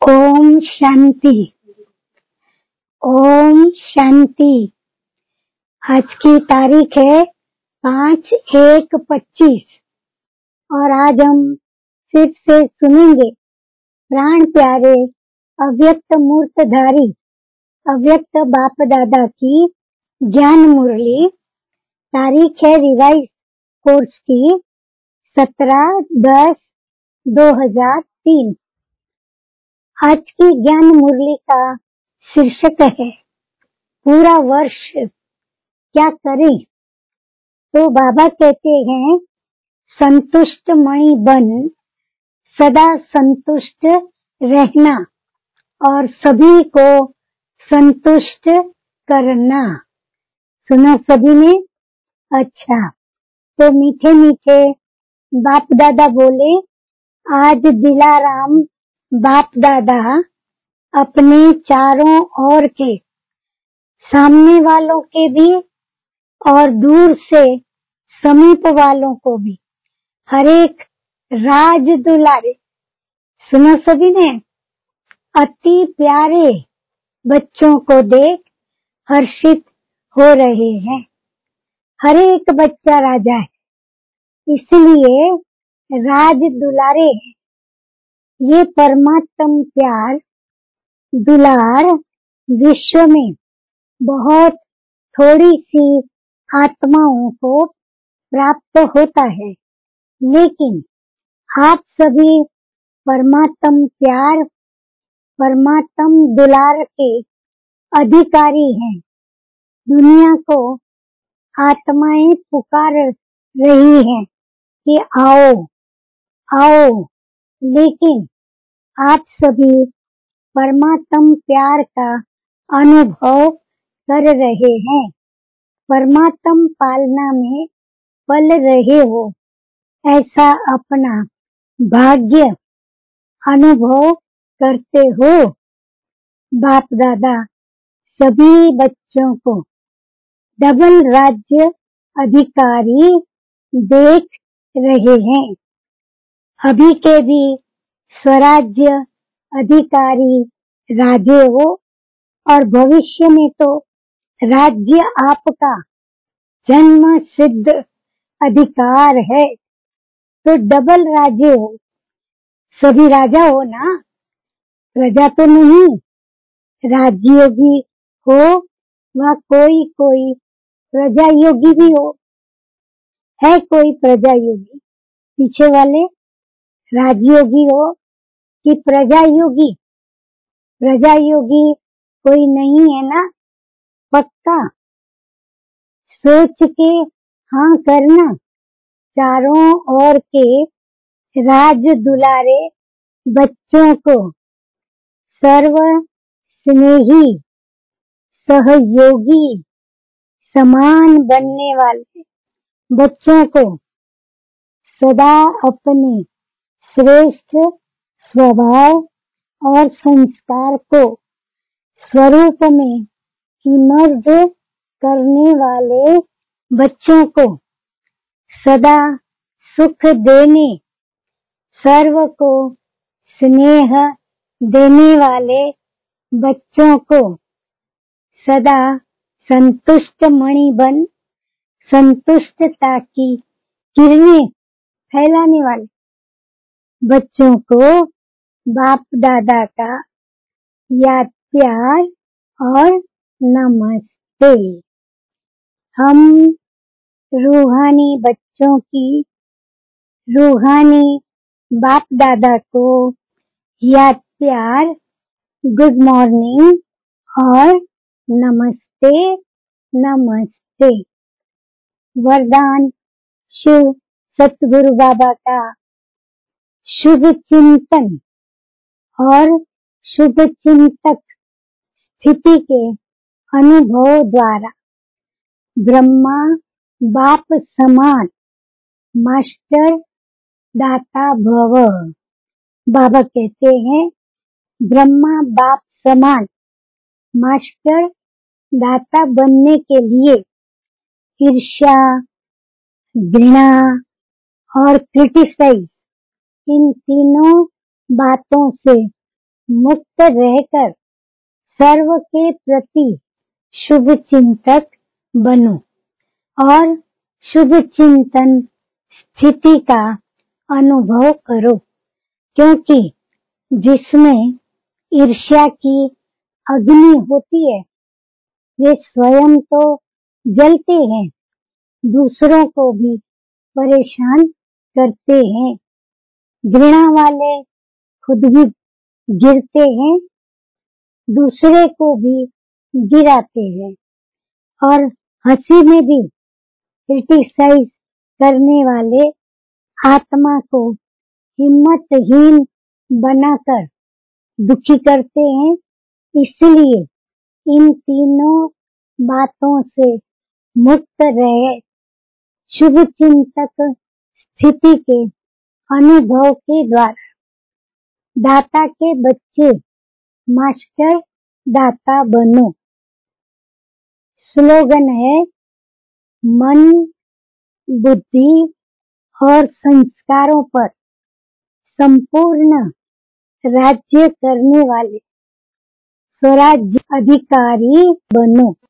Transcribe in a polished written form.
ओम शांति। ओम शांति। आज की तारीख है 5/1/25 और आज हम फिर से सुनेंगे प्राण प्यारे अव्यक्त मूर्तधारी अव्यक्त बाप दादा की ज्ञान मुरली। तारीख है रिवाइज कोर्स की 17/10/2003। आज की ज्ञान मुरली का शीर्षक है पूरा वर्ष क्या करें। तो बाबा कहते हैं संतुष्ट मणि बन सदा संतुष्ट रहना और सभी को संतुष्ट करना। सुना सभी ने? अच्छा, तो मीठे मीठे बाप दादा बोले आज दिलाराम बाप दादा अपने चारों ओर के सामने वालों के भी और दूर से समीप वालों को भी हर एक राज दुलारे, सुना सभी ने, अति प्यारे बच्चों को देख हर्षित हो रहे हैं। हर एक बच्चा राजा है, इसलिए राज दुलारे है। ये परमात्म प्यार दुलार विश्व में बहुत थोड़ी सी आत्माओं को प्राप्त होता है, लेकिन आप सभी परमात्म प्यार परमात्म दुलार के अधिकारी हैं। दुनिया को आत्माएं पुकार रही हैं कि आओ आओ, लेकिन आप सभी परमात्म प्यार का अनुभव कर रहे हैं, परमात्म पालना में पल रहे हो, ऐसा अपना भाग्य अनुभव करते हो। बाप दादा सभी बच्चों को डबल राज्य अधिकारी देख रहे हैं। अभी के भी स्वराज्य अधिकारी राजे हो और भविष्य में तो राज्य आपका जन्म सिद्ध अधिकार है। तो डबल राज्य हो, सभी राजा हो ना, प्रजा तो नहीं। राज्ययोगी हो व कोई कोई प्रजा योगी भी हो। है कोई प्रजा योगी पीछे वाले? राजयोगी हो कि प्रजा योगी? प्रजा योगी कोई नहीं है ना? पक्का सोच के हाँ करना। चारों ओर के राज दुलारे बच्चों को सर्व स्नेही सहयोगी समान बनने वाले बच्चों को सदा अपने श्रेष्ठ स्वभाव और संस्कार को स्वरूप में इमर्ज करने वाले बच्चों को सदा सुख देने, सर्व को स्नेह देने वाले बच्चों को सदा संतुष्ट मणि बन संतुष्टता की किरणें फैलाने वाले बच्चों को बाप दादा का याद प्यार और नमस्ते। हम रूहानी बच्चों की रूहानी बाप दादा को याद प्यार, गुड मॉर्निंग और नमस्ते नमस्ते। वरदान शिव सतगुरु बाबा का शुभ चिंतन और शुभ चिंतक स्थिति के अनुभव द्वारा ब्रह्मा बाप समान मास्टर दाता भव। बाबा कहते हैं ब्रह्मा बाप समान मास्टर दाता बनने के लिए ईर्ष्या, घृणा और क्रिटिसाइज, इन तीनों बातों से मुक्त रहकर सर्व के प्रति शुभ चिंतक बनो और शुभ चिंतन स्थिति का अनुभव करो, क्योंकि जिसमें ईर्ष्या की अग्नि होती है वे स्वयं तो जलते हैं, दूसरों को भी परेशान करते हैं। घृणा वाले खुद भी गिरते हैं, दूसरे को भी गिराते हैं। और हंसी में भी क्रिटिसाइज करने वाले आत्मा को हिम्मतहीन बनाकर दुखी करते हैं। इसलिए इन तीनों बातों से मुक्त रहे शुभ चिंतक स्थिति के अनुभव के द्वारा दाता के बच्चे मास्टर दाता बनो। स्लोगन है मन, बुद्धि और संस्कारों पर संपूर्ण राज्य करने वाले स्वराज्य अधिकारी बनो।